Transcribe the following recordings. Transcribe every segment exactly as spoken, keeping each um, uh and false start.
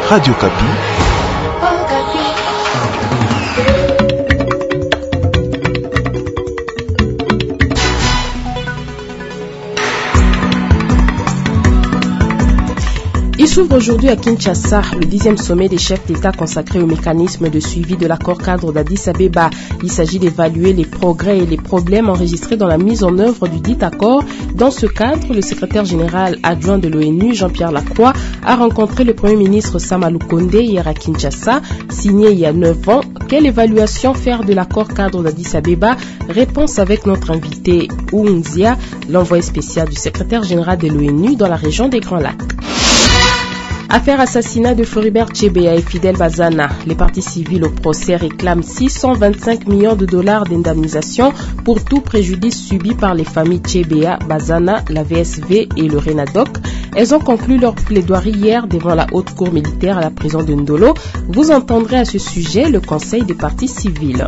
Radio Kapi. Il s'ouvre aujourd'hui à Kinshasa le dixième sommet des chefs d'État consacré au mécanisme de suivi de l'accord cadre d'Addis Abeba. Il s'agit d'évaluer les progrès et les problèmes enregistrés dans la mise en œuvre du dit accord. Dans ce cadre, le secrétaire général adjoint de l'ONU, Jean-Pierre Lacroix, a rencontré le Premier ministre Sama Lukonde hier à Kinshasa, signé il y a neuf ans. Quelle évaluation faire de l'accord cadre d'Addis Abeba? Réponse avec notre invité Ounzia, l'envoyé spécial du secrétaire général de l'ONU dans la région des Grands Lacs. Affaire assassinat de Floribert Chebeya et Fidel Bazana. Les parties civiles au procès réclament six cent vingt-cinq millions de dollars d'indemnisation pour tout préjudice subi par les familles Chebeya, Bazana, la V S V et le Renadoc. Elles ont conclu leur plaidoirie hier devant la haute cour militaire à la prison de Ndolo. Vous entendrez à ce sujet le conseil des parties civiles.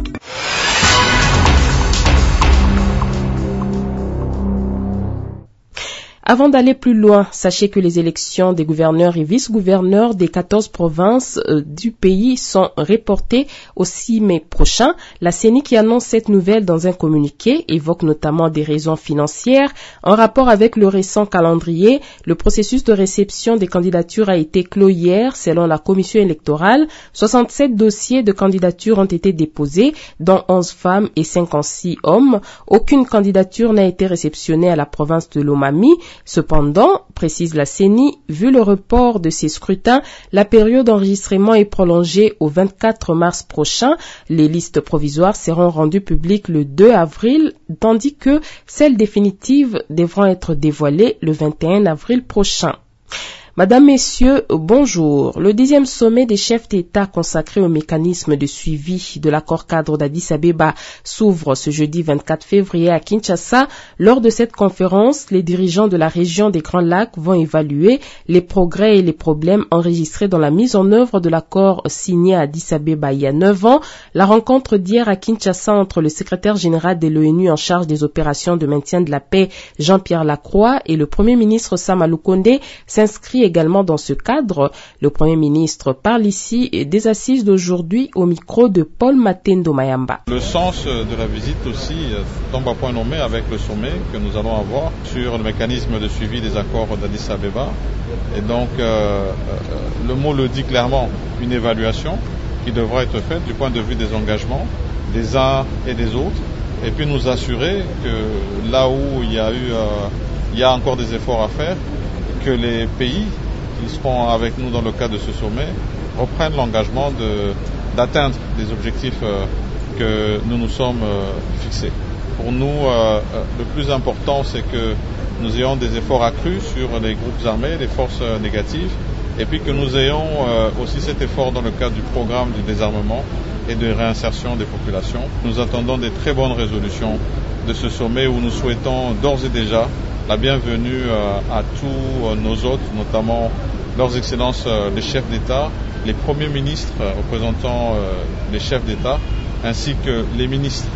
Avant d'aller plus loin, sachez que les élections des gouverneurs et vice-gouverneurs des quatorze provinces euh, du pays sont reportées au six mai prochain. La C E N I qui annonce cette nouvelle dans un communiqué évoque notamment des raisons financières. En rapport avec le récent calendrier, le processus de réception des candidatures a été clos hier selon la commission électorale. soixante-sept dossiers de candidature ont été déposés, dont onze femmes et cinquante-six hommes. Aucune candidature n'a été réceptionnée à la province de Lomami. Cependant, précise la C E N I, vu le report de ces scrutins, la période d'enregistrement est prolongée au vingt-quatre mars prochain. Les listes provisoires seront rendues publiques le deux avril, tandis que celles définitives devront être dévoilées le vingt et un avril prochain. Madame, Messieurs, bonjour. Le dixième sommet des chefs d'État consacré au mécanisme de suivi de l'accord cadre d'Addis Abeba s'ouvre ce jeudi vingt-quatre février à Kinshasa. Lors de cette conférence, les dirigeants de la région des Grands Lacs vont évaluer les progrès et les problèmes enregistrés dans la mise en œuvre de l'accord signé à Addis Abeba il y a neuf ans. La rencontre d'hier à Kinshasa entre le secrétaire général de l'ONU en charge des opérations de maintien de la paix, Jean-Pierre Lacroix, et le Premier ministre Sama Lukonde s'inscrit également dans ce cadre. Le Premier ministre parle ici des assises d'aujourd'hui au micro de Paul Matendo Mayamba. Le sens de la visite aussi tombe à point nommé avec le sommet que nous allons avoir sur le mécanisme de suivi des accords d'Addis Abeba. Et donc, euh, le mot le dit clairement, une évaluation qui devra être faite du point de vue des engagements des uns et des autres. Et puis nous assurer que là où il y a eu, euh, il y a encore des efforts à faire, que les pays qui seront avec nous dans le cadre de ce sommet reprennent l'engagement de, d'atteindre des objectifs euh, que nous nous sommes euh, fixés. Pour nous, euh, le plus important, c'est que nous ayons des efforts accrus sur les groupes armés, les forces euh, négatives, et puis que nous ayons euh, aussi cet effort dans le cadre du programme du désarmement et de réinsertion des populations. Nous attendons des très bonnes résolutions de ce sommet où nous souhaitons d'ores et déjà la bienvenue euh, à tous euh, nos hôtes, notamment leurs excellences euh, les chefs d'État, les premiers ministres euh, représentant euh, les chefs d'État, ainsi que les ministres.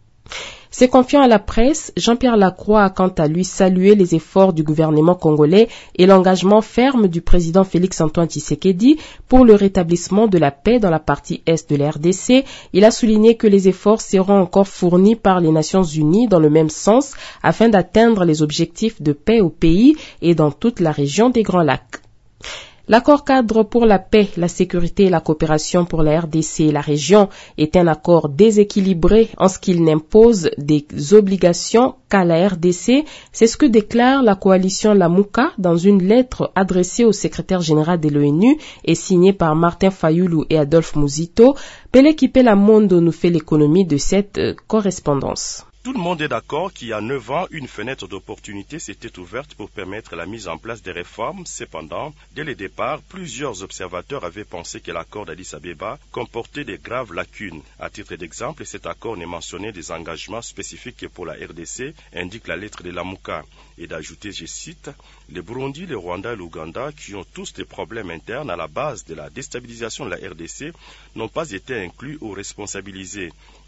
Se confiant à la presse, Jean-Pierre Lacroix a quant à lui salué les efforts du gouvernement congolais et l'engagement ferme du président Félix-Antoine Tshisekedi pour le rétablissement de la paix dans la partie est de la R D C. Il a souligné que les efforts seront encore fournis par les Nations Unies dans le même sens afin d'atteindre les objectifs de paix au pays et dans toute la région des Grands Lacs. L'accord cadre pour la paix, la sécurité et la coopération pour la R D C et la région est un accord déséquilibré en ce qu'il n'impose des obligations qu'à la R D C. C'est ce que déclare la coalition Lamuka dans une lettre adressée au secrétaire général de l'ONU et signée par Martin Fayulu et Adolphe Muzito. Pelé Kipela Mondo nous fait l'économie de cette euh, correspondance. Tout le monde est d'accord qu'il y a neuf ans, une fenêtre d'opportunité s'était ouverte pour permettre la mise en place des réformes. Cependant, dès le départ, plusieurs observateurs avaient pensé que l'accord d'Addis Abeba comportait des graves lacunes. À titre d'exemple, cet accord ne mentionnait des engagements spécifiques que pour la R D C, indique la lettre de Lamuka. Et d'ajouter, je cite, « Le Burundi, le Rwanda et l'Ouganda, qui ont tous des problèmes internes à la base de la déstabilisation de la R D C, n'ont pas été inclus ou responsabilisés.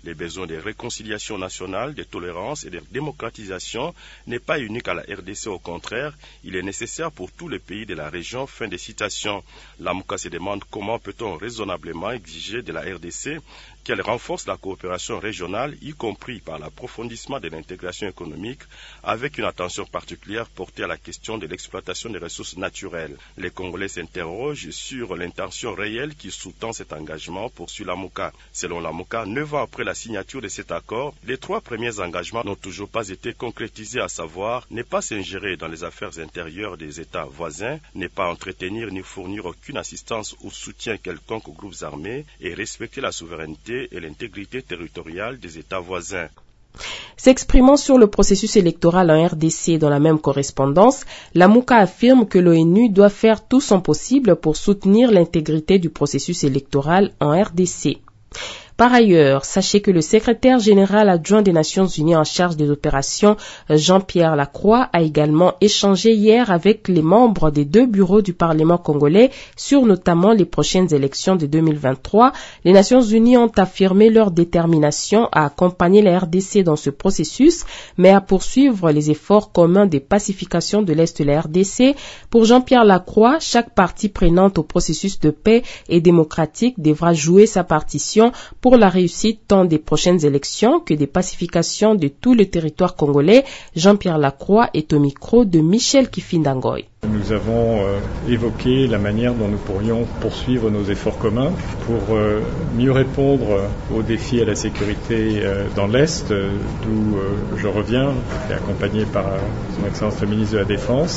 Les besoins de réconciliation nationale, de tolérance et de démocratisation n'est pas unique à la R D C, au contraire, il est nécessaire pour tous les pays de la région. Fin de citation. Lamuka se demande comment peut-on raisonnablement exiger de la R D C qu'elle renforce la coopération régionale, y compris par l'approfondissement de l'intégration économique, avec une attention particulière portée à la question de l'exploitation des ressources naturelles. Les Congolais s'interrogent sur l'intention réelle qui sous-tend cet engagement, poursuit Lamuka. Selon Lamuka, neuf ans après la signature de cet accord, les trois premiers engagements n'ont toujours pas été concrétisés, à savoir ne pas s'ingérer dans les affaires intérieures des États voisins, ne pas entretenir ni fournir aucune assistance ou soutien quelconque aux groupes armés et respecter la souveraineté et l'intégrité territoriale des États voisins. S'exprimant sur le processus électoral en R D C dans la même correspondance, Lamuka affirme que l'ONU doit faire tout son possible pour soutenir l'intégrité du processus électoral en R D C. Par ailleurs, sachez que le secrétaire général adjoint des Nations Unies en charge des opérations, Jean-Pierre Lacroix, a également échangé hier avec les membres des deux bureaux du Parlement congolais sur notamment les prochaines élections de deux mille vingt-trois. Les Nations Unies ont affirmé leur détermination à accompagner la R D C dans ce processus, mais à poursuivre les efforts communs de pacification de l'Est de la R D C. Pour Jean-Pierre Lacroix, chaque partie prenante au processus de paix et démocratique devra jouer sa partition pour la réussite tant des prochaines élections que des pacifications de tout le territoire congolais. Jean-Pierre Lacroix est au micro de Michel Kifindangoy. Nous avons euh, évoqué la manière dont nous pourrions poursuivre nos efforts communs pour euh, mieux répondre aux défis à la sécurité euh, dans l'Est, euh, d'où euh, je reviens, j'étais accompagné par euh, son Excellence le ministre de la Défense.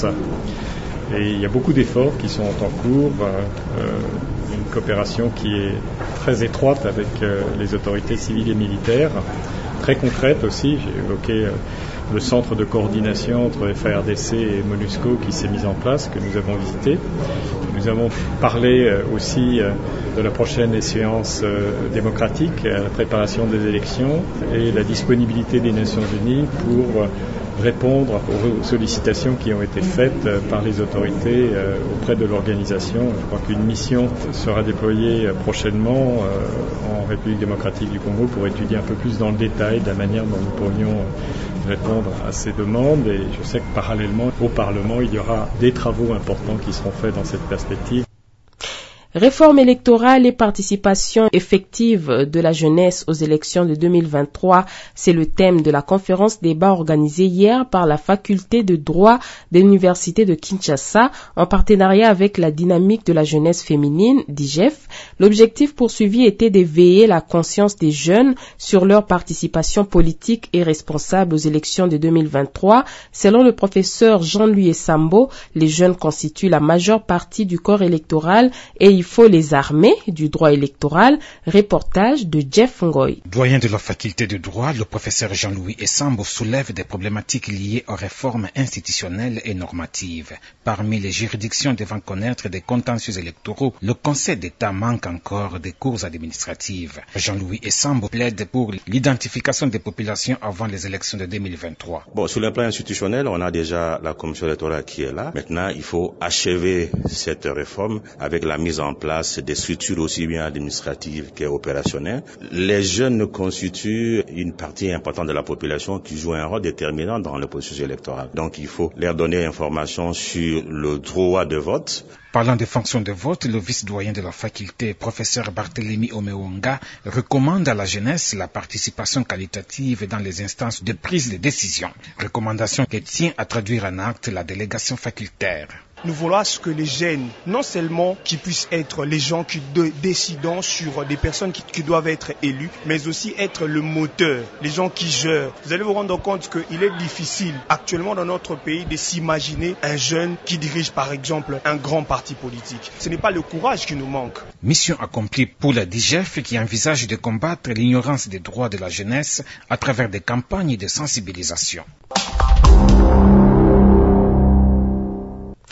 Et il y a beaucoup d'efforts qui sont en cours, euh, une coopération qui est très étroite avec euh, les autorités civiles et militaires, très concrète aussi. J'ai évoqué euh, le centre de coordination entre F A R D C et MONUSCO qui s'est mis en place, que nous avons visité. Nous avons parlé euh, aussi euh, de la prochaine échéance euh, démocratique, euh, la préparation des élections et la disponibilité des Nations Unies pour euh, répondre aux sollicitations qui ont été faites par les autorités auprès de l'organisation. Je crois qu'une mission sera déployée prochainement en République démocratique du Congo pour étudier un peu plus dans le détail de la manière dont nous pourrions répondre à ces demandes. Et je sais que parallèlement au Parlement, il y aura des travaux importants qui seront faits dans cette perspective. Réforme électorale et participation effective de la jeunesse aux élections de deux mille vingt-trois, c'est le thème de la conférence débat organisée hier par la faculté de droit de l'université de Kinshasa en partenariat avec la dynamique de la jeunesse féminine, D I G E F. L'objectif poursuivi était d'éveiller la conscience des jeunes sur leur participation politique et responsable aux élections de deux mille vingt-trois. Selon le professeur Jean-Louis Sambo, les jeunes constituent la majeure partie du corps électoral et il faut les armer du droit électoral. Reportage de Jeff Ngoy. Doyen de la faculté de droit, le professeur Jean-Louis Essambo soulève des problématiques liées aux réformes institutionnelles et normatives. Parmi les juridictions devant connaître des contentieux électoraux, le Conseil d'État manque encore des cours administratives. Jean-Louis Essambo plaide pour l'identification des populations avant les élections de deux mille vingt-trois. Bon, sur le plan institutionnel, on a déjà la commission électorale qui est là. Maintenant, il faut achever cette réforme avec la mise en place des structures aussi bien administratives qu'opérationnelles. Les jeunes constituent une partie importante de la population qui joue un rôle déterminant dans le processus électoral. Donc il faut leur donner information sur le droit de vote. Parlant des fonctions de vote, le vice-doyen de la faculté, professeur Barthélemy Omeonga, recommande à la jeunesse la participation qualitative dans les instances de prise de décision. Recommandation qui tient à traduire en acte la délégation facultaire. Nous voulons à ce que les jeunes, non seulement qui puissent être les gens qui de, décident sur des personnes qui, qui doivent être élues, mais aussi être le moteur, les gens qui gèrent. Vous allez vous rendre compte qu'il est difficile actuellement dans notre pays de s'imaginer un jeune qui dirige par exemple un grand parti politique. Ce n'est pas le courage qui nous manque. Mission accomplie pour la D I G E F qui envisage de combattre l'ignorance des droits de la jeunesse à travers des campagnes de sensibilisation.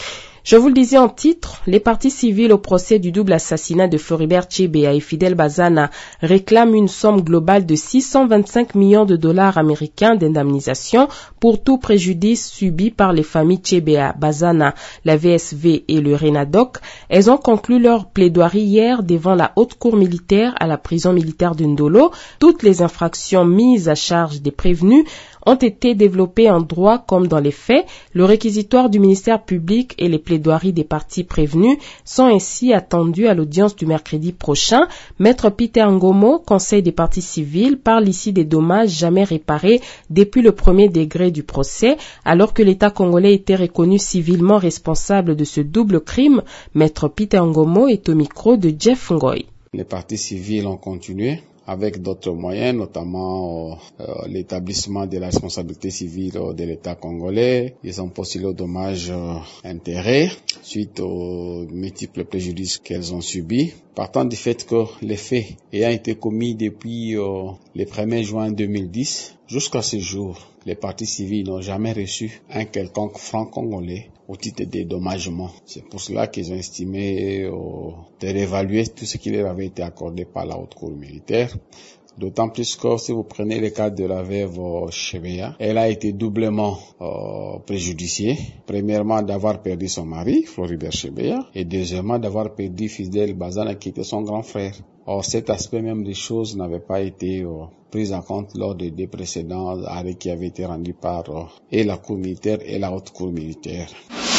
Je vous le disais en titre, les parties civiles au procès du double assassinat de Floribert Chebeya et Fidel Bazana réclament une somme globale de six cent vingt-cinq millions de dollars américains d'indemnisation pour tout préjudice subi par les familles Chebeya, Bazana, la V S V et le RENADOC. Elles ont conclu leur plaidoirie hier devant la haute cour militaire à la prison militaire de Ndolo. Toutes les infractions mises à charge des prévenus ont été développées en droit comme dans les faits. Le réquisitoire du ministère public et les plaidoiries des parties prévenues sont ainsi attendus à l'audience du mercredi prochain. Maître Peter Ngomo, conseil des parties civiles, parle ici des dommages jamais réparés depuis le premier degré du procès, alors que l'État congolais était reconnu civilement responsable de ce double crime. Maître Peter Ngomo est au micro de Jeff Ngoy. Les parties civiles ont continué avec d'autres moyens, notamment euh, l'établissement de la responsabilité civile de l'État congolais. Ils ont postulé aux dommages euh, intérêts suite aux multiples préjudices qu'elles ont subis. Partant du fait que les faits ayant été commis depuis euh, le premier juin deux mille dix jusqu'à ce jour, les parties civiles n'ont jamais reçu un quelconque franc congolais au titre des dédommagements. C'est pour cela qu'ils ont estimé euh, de réévaluer tout ce qui leur avait été accordé par la haute cour militaire. D'autant plus que si vous prenez le cas de la veuve Chebeya, elle a été doublement euh, préjudiciée. Premièrement, d'avoir perdu son mari, Floribert Chebeya, et deuxièmement, d'avoir perdu Fidel Bazana, qui était son grand frère. Or, cet aspect même des choses n'avait pas été euh, pris en compte lors des deux précédents arrêts qui avaient été rendus par euh, et la cour militaire et la haute cour militaire.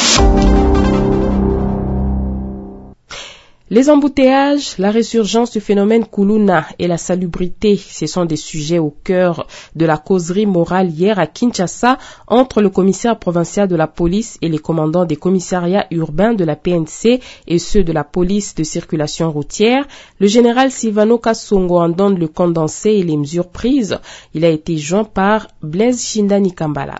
Les embouteillages, la résurgence du phénomène Kuluna et la salubrité, ce sont des sujets au cœur de la causerie morale hier à Kinshasa entre le commissaire provincial de la police et les commandants des commissariats urbains de la P N C et ceux de la police de circulation routière. Le général Silvano Kasongo en donne le condensé et les mesures prises. Il a été joint par Blaise Shindani Kambala.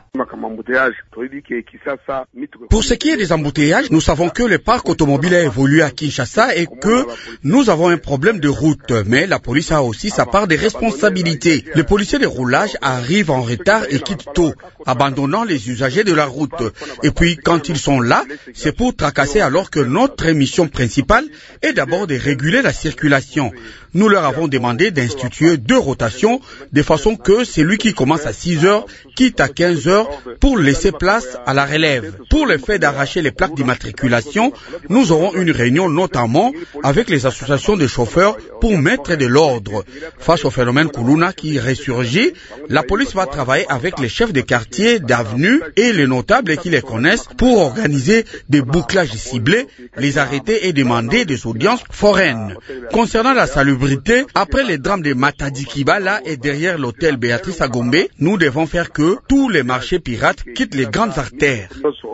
Pour ce qui est des embouteillages, nous savons que le parc automobile a évolué à Kinshasa et que nous avons un problème de route. Mais la police a aussi sa part des responsabilités. Les policiers de roulage arrivent en retard et quittent tôt, abandonnant les usagers de la route. Et puis, quand ils sont là, c'est pour tracasser alors que notre mission principale est d'abord de réguler la circulation. Nous leur avons demandé d'instituer deux rotations de façon que celui qui commence à six heures quitte à quinze heures pour laisser place à la relève. Pour le fait d'arracher les plaques d'immatriculation, nous aurons une réunion notamment avec les associations de chauffeurs pour mettre de l'ordre. Face au phénomène Kuluna qui ressurgit, la police va travailler avec les chefs de quartier, d'avenue et les notables qui les connaissent pour organiser des bouclages ciblés, les arrêter et demander des audiences foraines. Concernant la salubrité, après les drames de Matadi Kibala et derrière l'hôtel Béatrice à Gombe, nous devons faire que tous les marchés pirates quittent les grandes artères.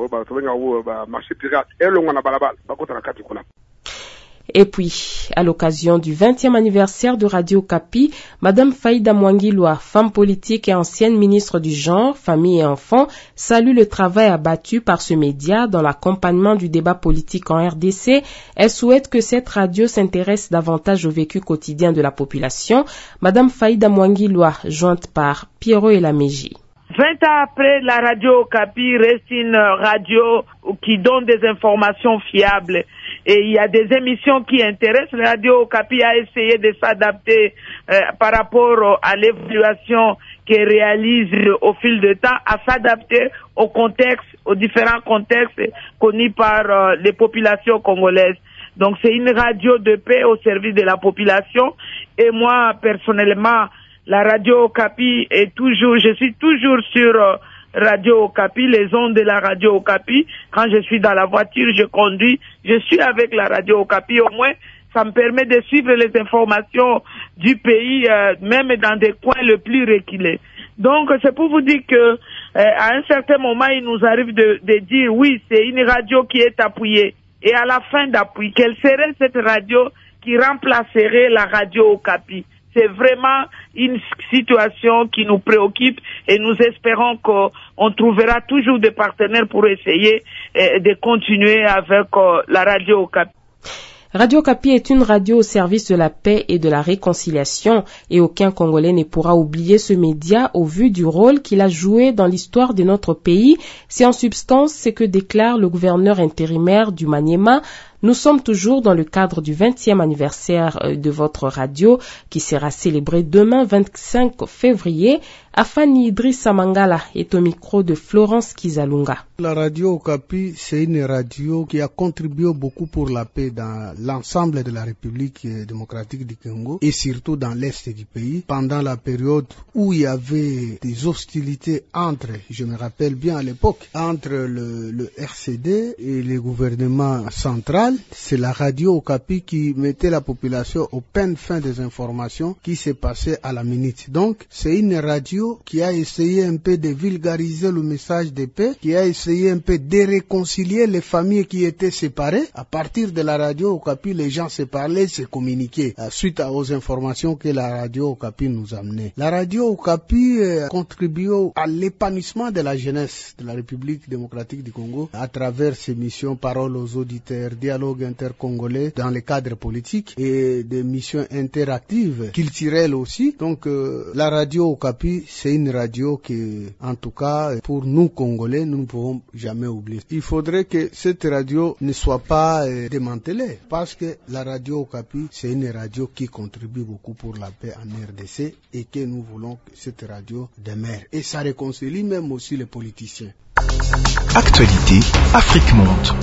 Et puis, à l'occasion du vingtième anniversaire de Radio Okapi, Madame Faïda Mwangilwa, femme politique et ancienne ministre du genre, famille et enfants, salue le travail abattu par ce média dans l'accompagnement du débat politique en R D C. Elle souhaite que cette radio s'intéresse davantage au vécu quotidien de la population. Madame Faïda Mwangilwa, jointe par Pierrot et Laméji. Vingt ans après, la radio Okapi reste une radio qui donne des informations fiables. Et il y a des émissions qui intéressent. La radio Okapi a essayé de s'adapter euh, par rapport à l'évaluation qu'elle réalise au fil de temps, à s'adapter au contexte, aux différents contextes connus par euh, les populations congolaises. Donc c'est une radio de paix au service de la population. Et moi, personnellement, la radio Okapi est toujours, je suis toujours sur euh, Radio Okapi, les ondes de la radio Okapi. Quand je suis dans la voiture, je conduis, je suis avec la radio Okapi. Au moins, ça me permet de suivre les informations du pays, euh, même dans des coins les plus reculés. Donc, c'est pour vous dire que euh, à un certain moment, il nous arrive de, de dire, oui, c'est une radio qui est appuyée. Et à la fin d'appui, quelle serait cette radio qui remplacerait la radio Okapi? C'est vraiment une situation qui nous préoccupe et nous espérons qu'on trouvera toujours des partenaires pour essayer de continuer avec la radio Okapi. Radio Okapi est une radio au service de la paix et de la réconciliation et aucun Congolais ne pourra oublier ce média au vu du rôle qu'il a joué dans l'histoire de notre pays. C'est en substance ce que déclare le gouverneur intérimaire du Maniema. Nous sommes toujours dans le cadre du vingtième anniversaire de votre radio qui sera célébré demain vingt-cinq février. Afani Idrissa Mangala est au micro de Florence Kizalunga. La radio Okapi, c'est une radio qui a contribué beaucoup pour la paix dans l'ensemble de la République démocratique du Congo et surtout dans l'est du pays. Pendant la période où il y avait des hostilités entre, je me rappelle bien à l'époque, entre le, le R C D et le gouvernement central, c'est la radio Okapi qui mettait la population au peine fin des informations qui se passaient à la minute. Donc, c'est une radio qui a essayé un peu de vulgariser le message de paix, qui a essayé un peu de réconcilier les familles qui étaient séparées. À partir de la radio Okapi, les gens se parlaient, se communiquaient suite aux informations que la radio Okapi nous amenait. La radio Okapi euh, contribue à l'épanouissement de la jeunesse de la République démocratique du Congo à travers ses missions Paroles aux auditeurs, dialogue intercongolais dans le cadre politique et des missions interactives culturelles aussi. Donc euh, la radio Okapi, c'est une radio qui, en tout cas, pour nous Congolais, nous ne pouvons jamais oublier. Il faudrait que cette radio ne soit pas euh, démantelée, parce que la radio Okapi, c'est une radio qui contribue beaucoup pour la paix en R D C et que nous voulons que cette radio demeure. Et ça réconcilie même aussi les politiciens. Actualité, Afrique Monde.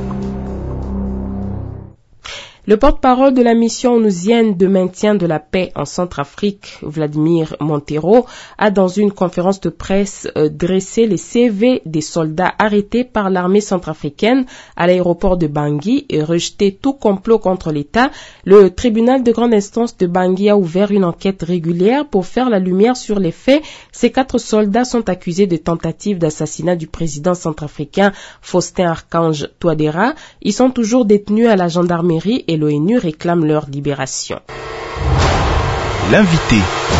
Le porte-parole de la mission onusienne de maintien de la paix en Centrafrique, Vladimir Montero, a dans une conférence de presse euh, dressé les C V des soldats arrêtés par l'armée centrafricaine à l'aéroport de Bangui et rejeté tout complot contre l'État. Le tribunal de grande instance de Bangui a ouvert une enquête régulière pour faire la lumière sur les faits. Ces quatre soldats sont accusés de tentative d'assassinat du président centrafricain Faustin Archange Touadéra. Ils sont toujours détenus à la gendarmerie et l'ONU réclame leur libération. L'invité.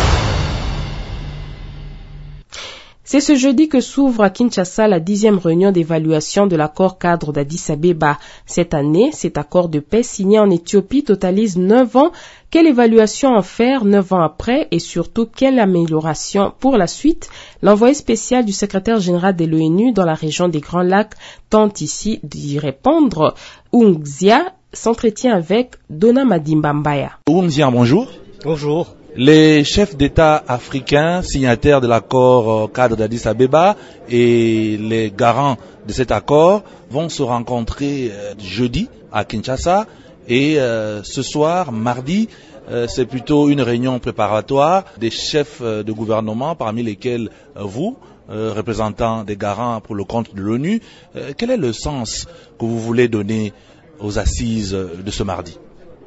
C'est ce jeudi que s'ouvre à Kinshasa la dixième réunion d'évaluation de l'accord cadre d'Addis Abeba. Cette année, cet accord de paix signé en Éthiopie totalise neuf ans. Quelle évaluation en faire neuf ans après et surtout quelle amélioration pour la suite? L'envoyé spécial du secrétaire général de l'ONU dans la région des Grands Lacs tente ici d'y répondre. Ungzia s'entretient avec Dona Madimbambaya. Ungzia, bonjour. Bonjour. Les chefs d'État africains signataires de l'accord cadre d'Addis Abeba et les garants de cet accord vont se rencontrer jeudi à Kinshasa et euh, ce soir, mardi, euh, c'est plutôt une réunion préparatoire des chefs de gouvernement parmi lesquels euh, vous, euh, représentants des garants pour le compte de l'ONU. Euh, quel est le sens que vous voulez donner aux assises de ce mardi?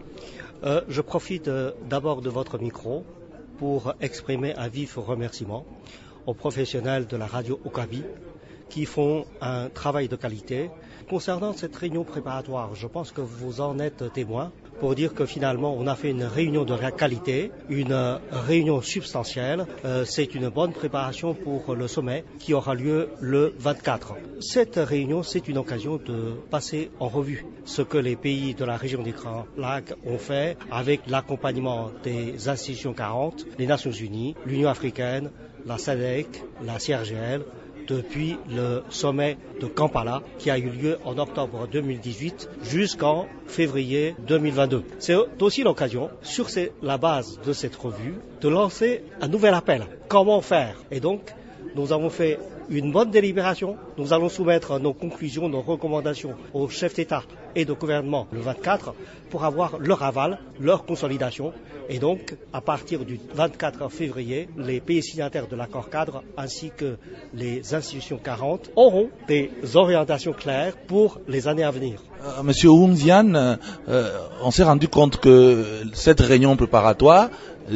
Euh, je profite euh, d'abord de votre micro pour exprimer un vif remerciement aux professionnels de la radio Okapi qui font un travail de qualité. Concernant cette réunion préparatoire, je pense que vous en êtes témoin pour dire que finalement on a fait une réunion de qualité, une euh, réunion substantielle. Euh, c'est une bonne préparation pour le sommet qui aura lieu le vingt-quatre. Cette réunion, c'est une occasion de passer en revue ce que les pays de la région des Grands Lacs ont fait avec l'accompagnement des institutions quarante, les Nations Unies, l'Union africaine, la S A D C, la C I R G L, depuis le sommet de Kampala qui a eu lieu en octobre deux mille dix-huit jusqu'en février deux mille vingt-deux. C'est aussi l'occasion, sur la base de cette revue, de lancer un nouvel appel. Comment faire? Et donc, nous avons fait une bonne délibération. Nous allons soumettre nos conclusions, nos recommandations aux chefs d'État et de gouvernement le vingt-quatre pour avoir leur aval, leur consolidation. Et donc, à partir du vingt-quatre février, les pays signataires de l'accord cadre ainsi que les institutions quarante auront des orientations claires pour les années à venir. Euh, Monsieur Oumzian, euh, on s'est rendu compte que cette réunion préparatoire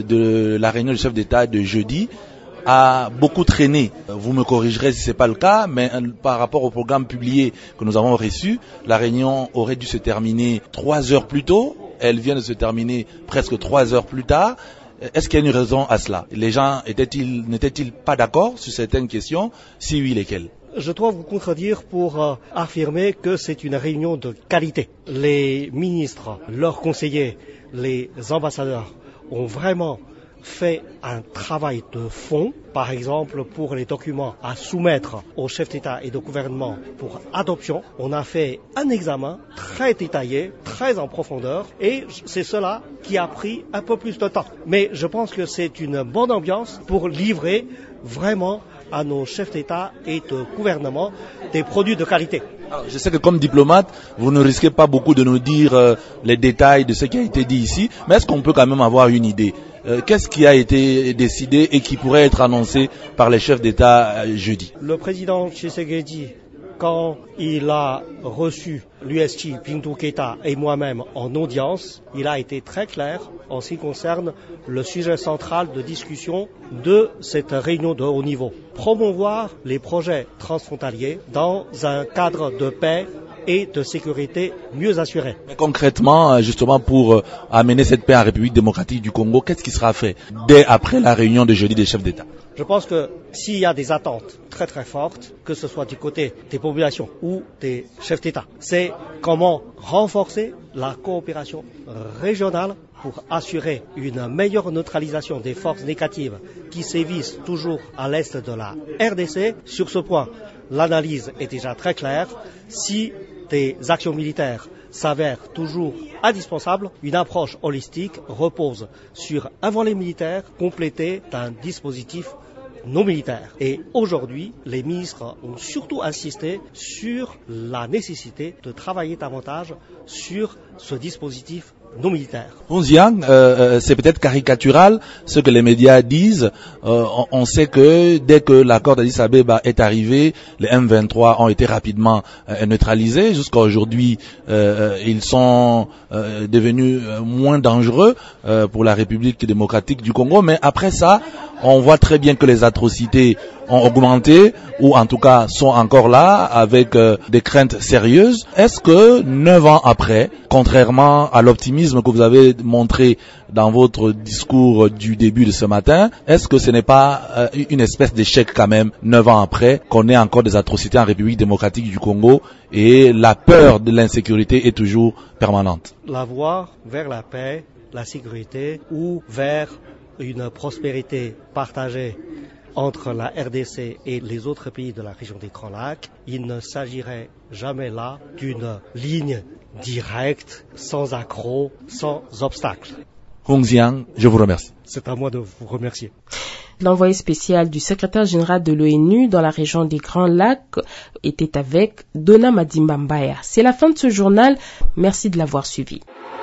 de la réunion du chef d'État de jeudi a beaucoup traîné. Vous me corrigerez si ce n'est pas le cas, mais par rapport au programme publié que nous avons reçu, la réunion aurait dû se terminer trois heures plus tôt. Elle vient de se terminer presque trois heures plus tard. Est-ce qu'il y a une raison à cela? Les gens étaient-ils, n'étaient-ils pas d'accord sur certaines questions? Si oui, lesquelles? Je dois vous contredire pour euh, affirmer que c'est une réunion de qualité. Les ministres, leurs conseillers, les ambassadeurs ont vraiment fait un travail de fond, par exemple pour les documents à soumettre aux chefs d'État et de gouvernement pour adoption. On a fait un examen très détaillé, très en profondeur, et c'est cela qui a pris un peu plus de temps. Mais je pense que c'est une bonne ambiance pour livrer vraiment à nos chefs d'État et de gouvernement des produits de qualité. Alors, je sais que comme diplomate, vous ne risquez pas beaucoup de nous dire euh, les détails de ce qui a été dit ici, mais est-ce qu'on peut quand même avoir une idée? euh, Qu'est-ce qui a été décidé et qui pourrait être annoncé par les chefs d'État euh, jeudi? Le président Tshisekedi, quand il a reçu l'U S T, Bintou Keïta et moi-même en audience, il a été très clair en ce qui concerne le sujet central de discussion de cette réunion de haut niveau. Promouvoir les projets transfrontaliers dans un cadre de paix et de sécurité mieux assurée. Mais concrètement, justement pour euh, amener cette paix en République démocratique du Congo, qu'est-ce qui sera fait dès après la réunion de jeudi des chefs d'État? Je pense que s'il y a des attentes très très fortes, que ce soit du côté des populations ou des chefs d'État, c'est comment renforcer la coopération régionale pour assurer une meilleure neutralisation des forces négatives qui sévissent toujours à l'est de la R D C. Sur ce point, l'analyse est déjà très claire. Si des actions militaires s'avèrent toujours indispensables, une approche holistique repose sur un volet militaire complété d'un dispositif non militaire. Et aujourd'hui, les ministres ont surtout insisté sur la nécessité de travailler davantage sur ce dispositif non militaire. Ponzian, euh, c'est peut-être caricatural ce que les médias disent. Euh, on, on sait que dès que l'accord d'Addis Abeba est arrivé, les M vingt-trois ont été rapidement euh, neutralisés. Jusqu'à aujourd'hui, euh, ils sont euh, devenus moins dangereux euh, pour la République démocratique du Congo. Mais après ça, on voit très bien que les atrocités ont augmenté, ou en tout cas sont encore là, avec euh, des craintes sérieuses. Est-ce que neuf ans après, contrairement à l'optimisme que vous avez montré dans votre discours du début de ce matin, est-ce que ce n'est pas euh, une espèce d'échec quand même, neuf ans après, qu'on ait encore des atrocités en République démocratique du Congo et la peur de l'insécurité est toujours permanente? La voie vers la paix, la sécurité ou vers une prospérité partagée entre la R D C et les autres pays de la région des Grands Lacs, il ne s'agirait jamais là d'une ligne directe, sans accroc, sans obstacle. Hong Xiang, je vous remercie. C'est à moi de vous remercier. L'envoyé spécial du secrétaire général de l'ONU dans la région des Grands Lacs était avec Donna Madimba Mbaya. C'est la fin de ce journal. Merci de l'avoir suivi.